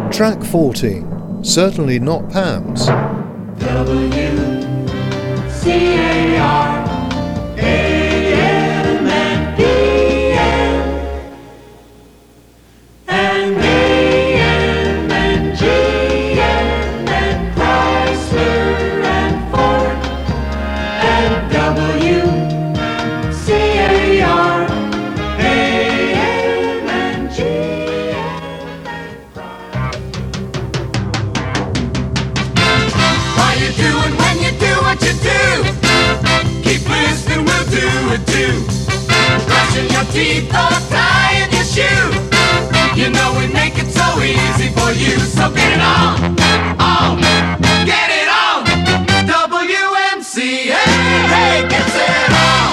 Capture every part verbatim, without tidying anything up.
Track fourteen, certainly not Pam's. W C A R A M and P M and A M and G M and Chrysler and Ford and W C A R A M and G M and Why you doing when you do what you do? Keep listening, we'll do it too. Brushing your teeth or tying your shoe. You know we make it so easy for you. So get it on, on, get it on. W M C A, hey, gets it on.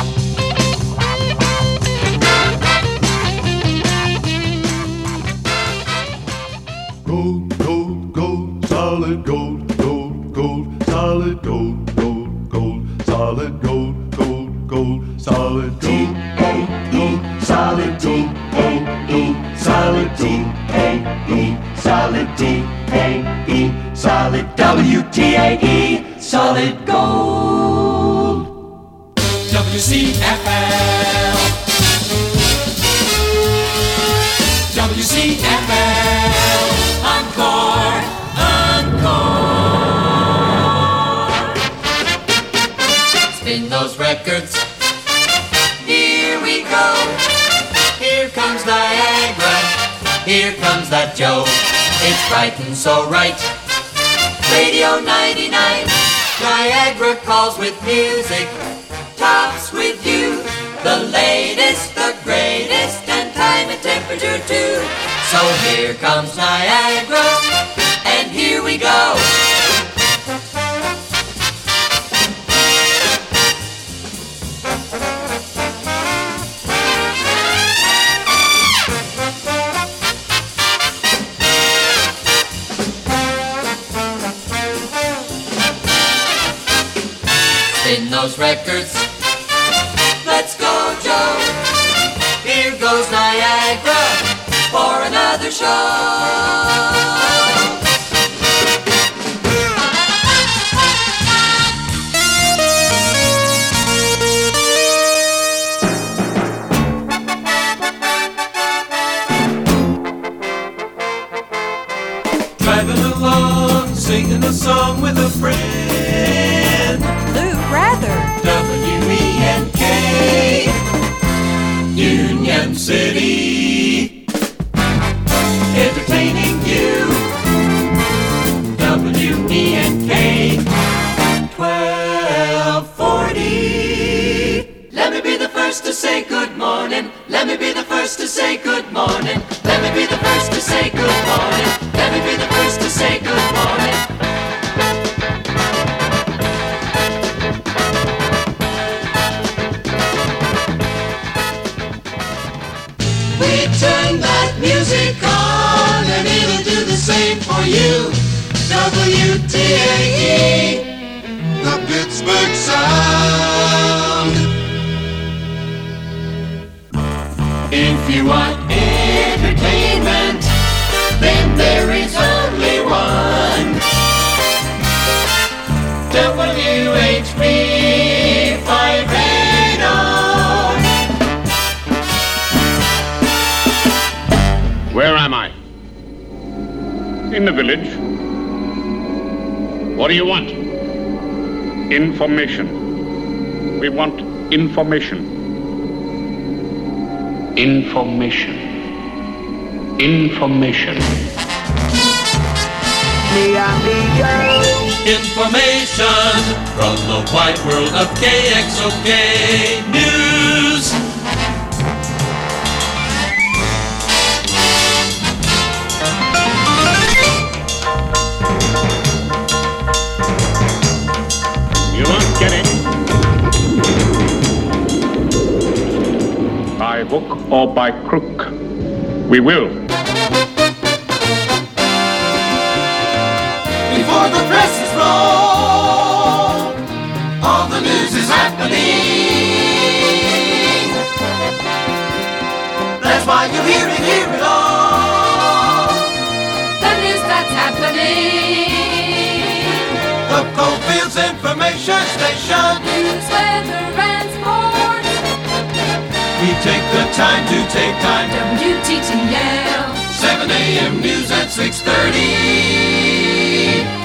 Gold, gold, gold, solid gold, gold, gold, solid gold, gold, gold, solid gold, gold, gold, solid gold, gold, gold, solid gold, gold, gold, solid gold, gold, gold, solid T A E, solid W T A E, solid gold. W C F L W C F L Encore, Encore. Spin those records. Here we go. Here comes Niagara. Here comes that Joe. It's bright and so right. Radio ninety-nine. Niagara calls with music. Tops with you. The latest, the greatest, and time and temperature too. So here comes Niagara, and here we go. Spin those records. Let's go, Joe. Here goes Niagara for another show. Driving along, singing a song with a friend. Lou Rather. W E N K, Union City, entertaining you. W E N K, twelve forty. Let me be the first to say good morning. Let me be the first to say good morning. Let me be the first to say good morning. Let me be the first to say good morning. We turn that music on and it'll do the same for you. W T A E, The Pittsburgh Sound. if you want entertainment, then there is only one. W H B five eighty. Where am I? In the village. What do you want? Information. We want information. Information. Information. Information from the wide world of K X O K News. You won't get it. By hook or by crook, we will. Before the presses roll, all the news is happening. That's why you hear it, hear it all. The Coalfields Information Station. News, weather, and sports. We take the time to take time. W T T L. seven a.m. news at six thirty.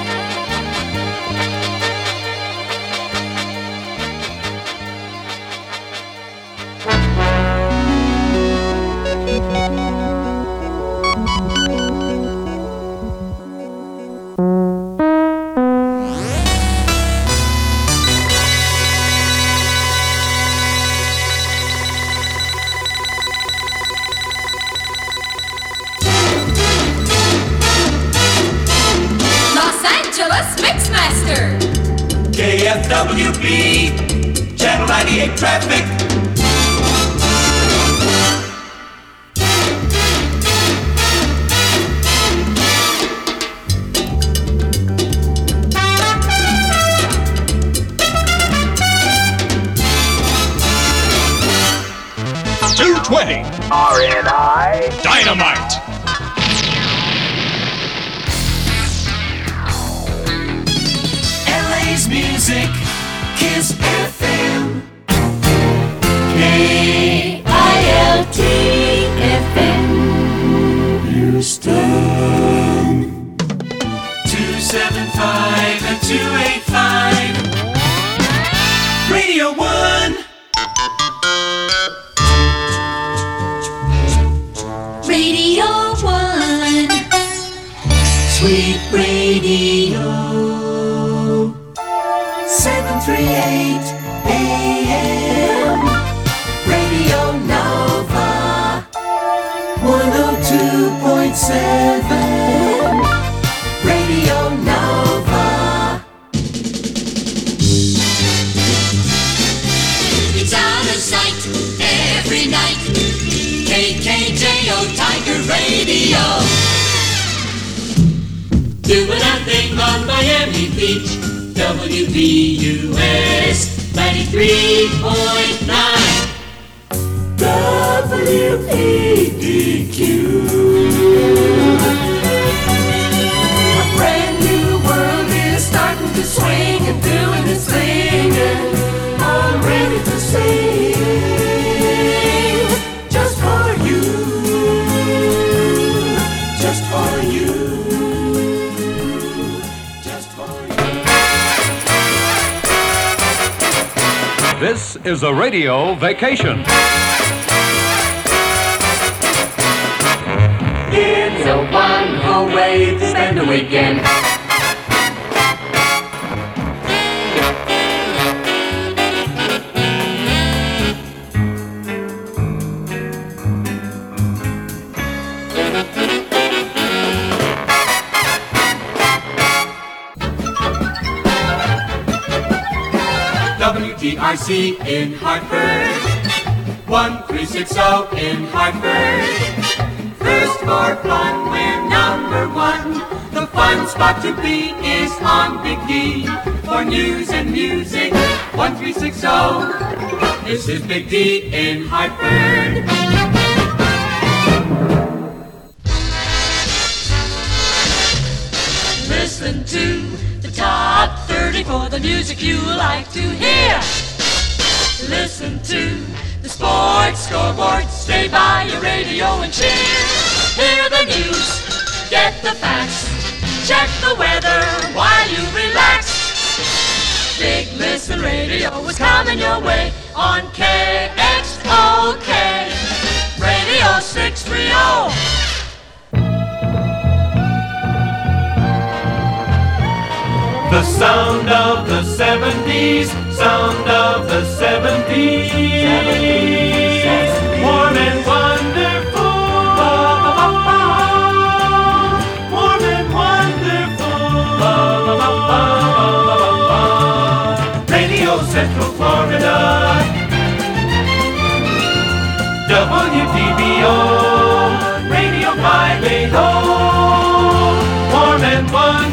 K F W B, Channel ninety-eight traffic. two twenty. R N I. Dynamite. L A's music, Kiss F M. K I L T F M. Houston. two seven five and two eight five. Radio one. Radio one. Sweet radio. seven thirty-eight A M. Radio Nova. one oh two point seven. Radio Nova. It's out of sight every night. K K J O Tiger Radio. Doing our thing on Miami Beach. W B U S ninety-three point nine. W E D Q. A brand new world is starting to swing and doing its thing, and I'm ready to sing just for you, just for you, just for you. This is a radio vacation. It's a wonderful way to spend a weekend. W T R C in Hartford, one three six zero in Hartford. First for fun, we're number one. The fun spot to be is on Big D. For news and music, one three six zero. This is Big D in Hartford. Listen to the top thirty for the music you like to hear. Listen to the sports scoreboard. Stay by your radio and cheer. Hear the news, get the facts, check the weather while you relax. Big Listen Radio is coming your way on K X O K Radio six thirty. The sound of the seventies, sound of the seventies, warm and wonderful, warm and wonderful, Radio Central Florida, W T B O, Radio five eighty, warm and wonderful.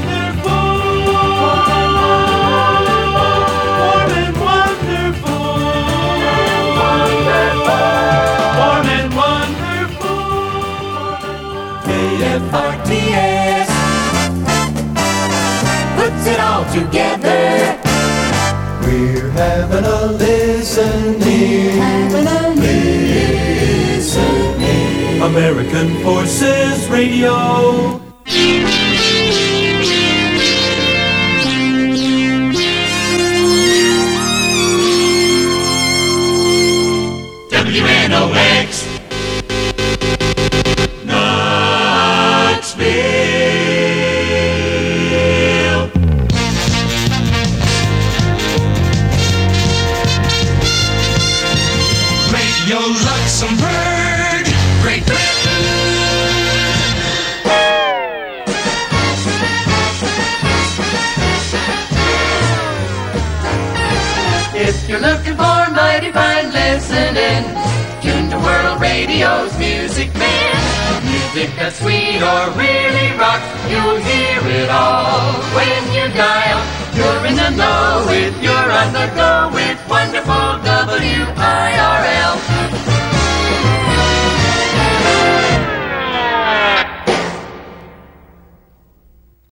F R T S puts it all together. We're having a listening. Having a listening. American Forces Radio. W N O X Knoxville. Radio Luxembourg, Great Britain. If you're looking for mighty fine listening, tune to World Radio's Music Man. Music that's sweet or really rock, you'll hear it all when you dial. You're in the know if you're on the go with wonderful W